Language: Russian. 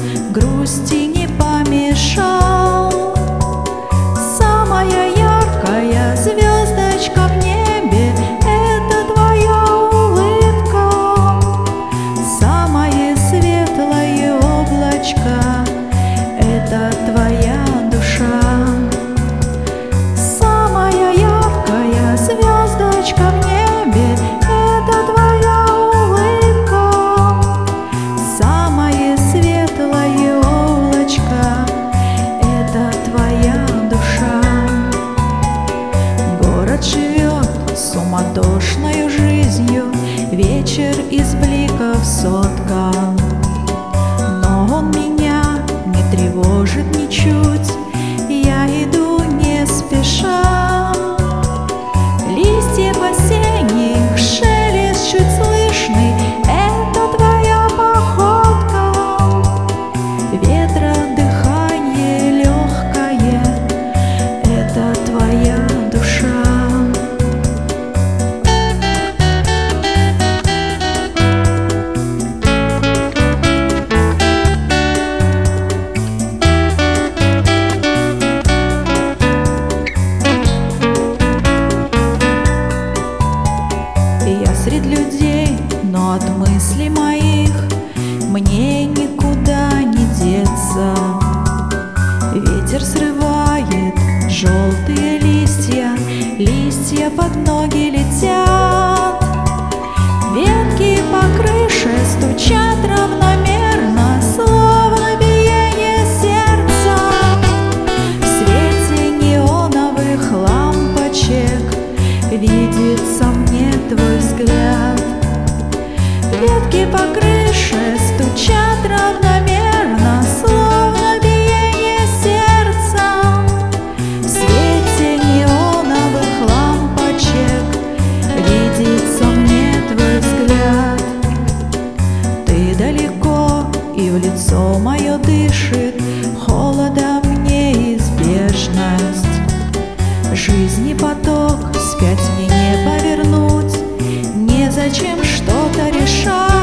грусти не помешал. Самая яркая звездочка в небе — это твоя улыбка. Самое светлое облачко — это твоя душа. Самая яркая звездочка в небе — это твоя улыбка. Самое светлое облачко — это твоя душа. Город живет суматошною жизнью, вечер из бликов соткан. Но он меня не тревожит ничуть, я иду не спеша. Листьев осенних шелест чуть слышный — это твоя походка. Ветра дыхание легкое — это твоя душа. Я среди людей, но от мыслей моих мне никуда не деться. Ветер срывает желтые листья, листья под ноги летят. Ветки по крыше стучат равномерно, словно биение сердца. В свете неоновых лампочек видится мне твой взгляд. Ветки по крыше стучат равномерно, словно биение сердца. В свете неоновых лампочек видится мне твой взгляд. Ты далеко, и в лицо мое дышит холодом неизбежность. Жизни поток вспять мне не повернуть, незачем что-то решать.